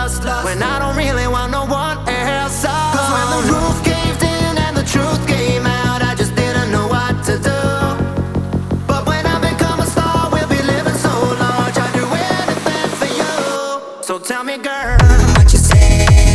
when I don't really want no one else. 'Cause when the roof caved in and the truth came out, I just didn't know what to do. But when I become a star, we'll be living so large, I'd do anything for you. So tell me, girl, what you say?